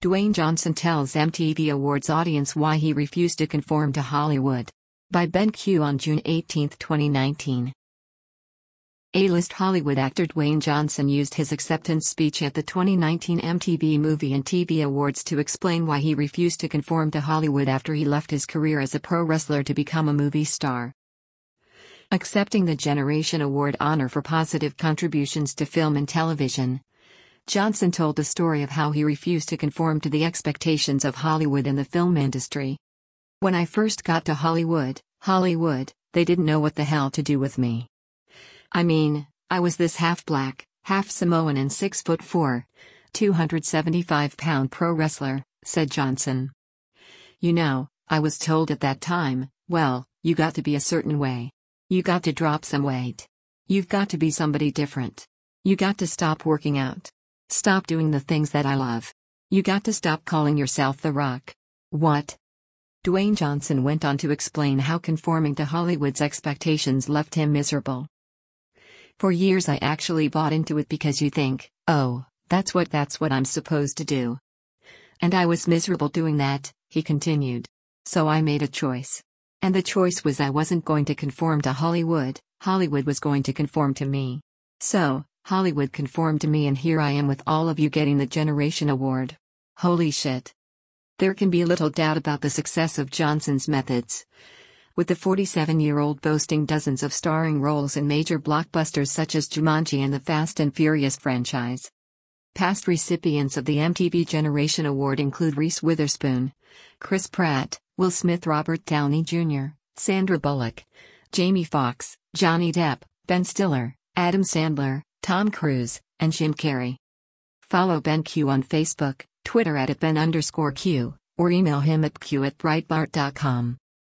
Dwayne Johnson tells MTV Awards audience why he refused to conform to Hollywood. By Ben Q on June 18, 2019. A-list Hollywood actor Dwayne Johnson used his acceptance speech at the 2019 MTV Movie and TV Awards to explain why he refused to conform to Hollywood after he left his career as a pro wrestler to become a movie star. Accepting the Generation Award honor for positive contributions to film and television, Johnson told the story of how he refused to conform to the expectations of Hollywood and the film industry. When I first got to Hollywood, they didn't know what the hell to do with me. I mean, I was this half-black, half-Samoan and 6'4", 275-pound pro wrestler, said Johnson. You know, I was told at that time, well, you got to be a certain way. You got to drop some weight. You've got to be somebody different. You got to stop working out. Stop doing the things that I love. You got to stop calling yourself The Rock. What? Dwayne Johnson went on to explain how conforming to Hollywood's expectations left him miserable. For years I actually bought into it because you think, oh, that's what I'm supposed to do. And I was miserable doing that, he continued. So I made a choice. And the choice was I wasn't going to conform to Hollywood, Hollywood was going to conform to me. So, Hollywood conformed to me and here I am with all of you getting the Generation Award. Holy shit. There can be little doubt about the success of Johnson's methods. With the 47-year-old boasting dozens of starring roles in major blockbusters such as Jumanji and the Fast and Furious franchise. Past recipients of the MTV Generation Award include Reese Witherspoon, Chris Pratt, Will Smith, Robert Downey Jr., Sandra Bullock, Jamie Foxx, Johnny Depp, Ben Stiller, Adam Sandler, Tom Cruise, and Jim Carrey. Follow Ben Q on Facebook, Twitter @Ben_Q, or email him at q@breitbart.com.